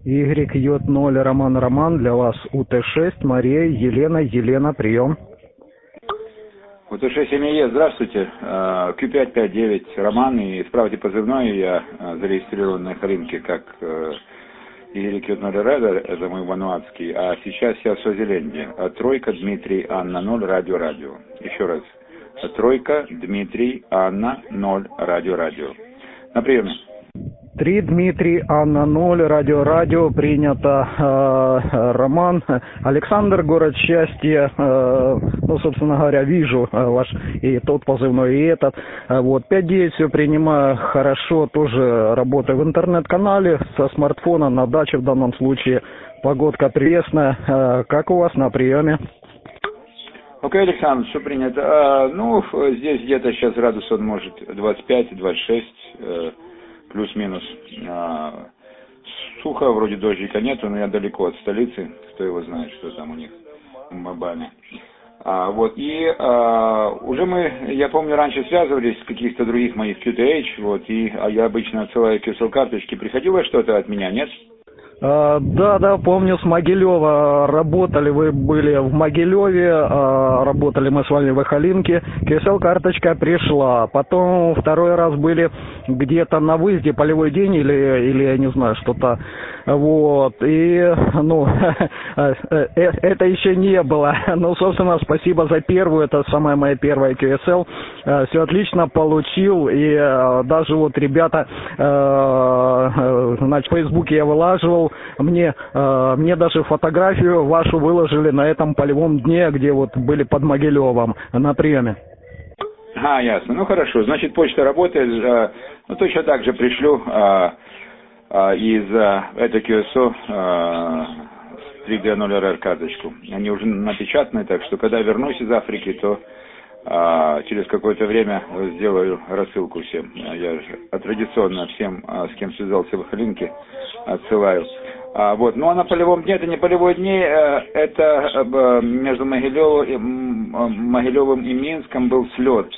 YJ0 Роман, для вас УТ-6, Мария, Елена, прием. УТ-6 МЕ, здравствуйте. Q559 Роман, и исправьте позывной, я зарегистрирован на рынке как YJ0 Red, это мой вануатский, а сейчас я в Свазиленде. Тройка Дмитрий Анна 0 радио. Еще раз. Тройка Дмитрий Анна 0 радио. На приеме. 3 Дмитрий Анна 0 радио, принято. Роман, Александр, город счастья. Ну, собственно говоря, вижу ваш и тот позывной, и этот. Вот, 5-9, все принимаю хорошо, тоже работаю в интернет-канале со смартфона на даче в данном случае. Погодка пресная. Как у вас на приеме? Окей, Александр, все принято. Ну, здесь где-то сейчас градусов может 25-26. Плюс-минус. Сухо, вроде дождика нету, но я далеко от столицы. Кто его знает, что там у них в Мабане. Уже я помню, раньше связывались с каких-то других моих QTH, я обычно отсылаю QSL-карточки. Приходило что-то от меня, нет? Да, помню, с Могилева работали, вы были в Могилеве, работали мы с вами в Ихалинке, QSL-карточка пришла, потом второй раз были где-то на выезде, полевой день или я не знаю, что-то, вот, и, ну, это еще не было, ну, собственно, спасибо за первую, это самая моя первая QSL, все отлично получил, и даже вот ребята, значит, в Фейсбуке я вылаживал, мне даже фотографию вашу выложили на этом полевом дне, где вот были под Могилевом на приеме. Ясно. Ну хорошо. Значит, почта работает. Ну точно так же пришлю из этой QSO 3D0RR карточку. Они уже напечатаны, так что когда вернусь из Африки, то через какое-то время сделаю рассылку всем. Я традиционно всем, с кем связался в Ихалинке, отсылаю. Ну а на полевом дне, это не полевой день, это между Могилевым и Минском был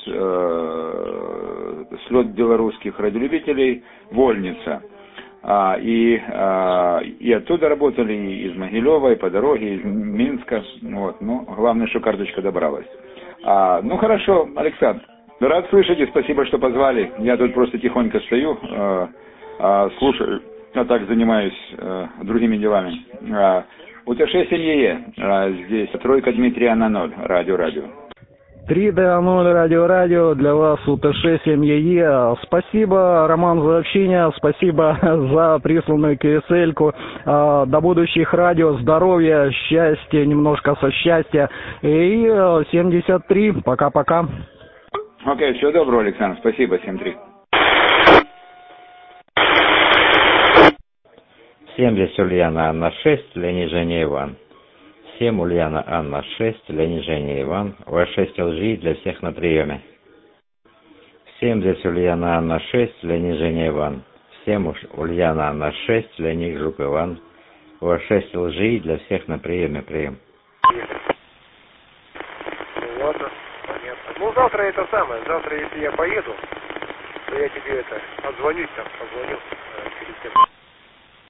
слет белорусских радиолюбителей «Вольница». И оттуда работали, и из Могилева, и по дороге, из Минска. Но главное, что карточка добралась. Ну хорошо, Александр, рад слышать и спасибо, что позвали. Я тут просто тихонько стою, слушаю, так занимаюсь другими делами. УТ-6 МЕ, здесь тройка Дмитрия на 0, радио. 3D0 радио, для вас УТ-6 МЕ. Спасибо, Роман, за общение, спасибо за присланную QSL-ку. До будущих радио, здоровья, счастья, немножко со счастья. И 73, пока-пока. Окей, всего доброго, Александр, спасибо, 73. 70 Ульяна Анна 6, Леонид Женя Иван. 7 Ульяна Анна 6, Леонид Женя Иван. В6 ЛЖ для всех на приеме. 70 Ульяна Анна 6, Леонид Женя Иван. 7 Ульяна Анна 6, Леонид Жук Иван. В6 ЛЖ для всех на приеме. Прием. Ладно, понятно. Ну завтра завтра если я поеду, то я тебе позвоню перед тем.